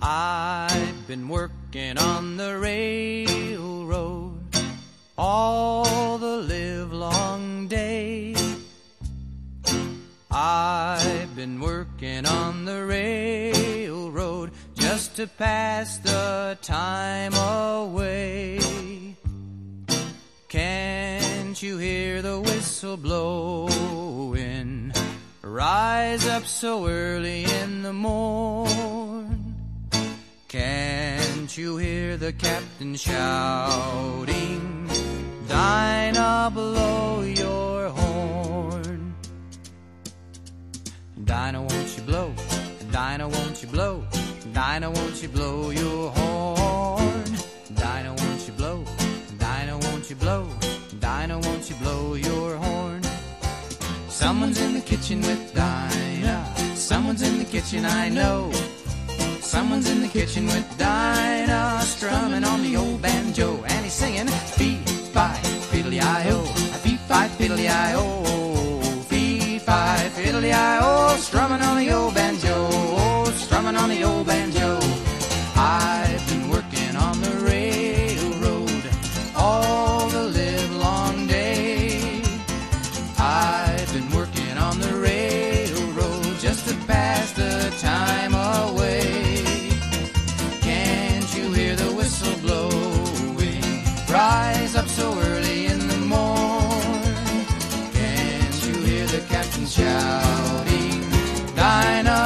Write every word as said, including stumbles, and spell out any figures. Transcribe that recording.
I've been working on the railroad all the livelong day. I've been working on the railroad just to pass the time away. Can't you hear the whistle blowing? Rise up so early in the morn. Can't you hear the captain shouting? Dinah, blow your horn. Dinah, won't you blow? Dinah, won't you blow? Dinah, won't you blow your horn? Dinah, won't you blow? Dinah, won't you blow? Dinah, won't you blow your horn? Someone's in the kitchen with Dinah. Someone's in the kitchen, I know. Someone's in the kitchen with Dinah, strumming on the old banjo, and he's singing fee-fi, fiddly-I-O, fee-fi, fiddly-I-O, fee-fi, fiddly-I-O, strumming on the old banjo, strumming on the old banjo. I've been working on the railroad all the livelong day. I've been working on the railroad just to pass the time away. Rise up so early in the morn. Can't you hear the captain shouting? Dinah,